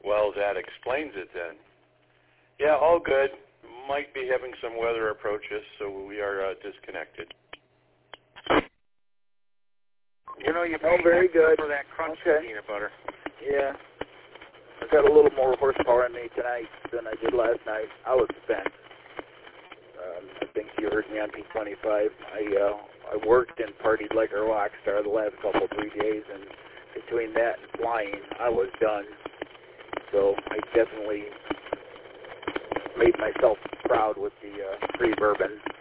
Well, that explains it then. Yeah, all good. Might be having some weather approach us, so we are disconnected. You know, you Oh, very good. For that crunch peanut butter. Yeah. I've got a little more horsepower in me tonight than I did last night. I was spent. I think you heard me on P25. I worked and partied like a rock star the last 3 days, and between that and flying, I was done. So I definitely made myself proud with the free bourbon.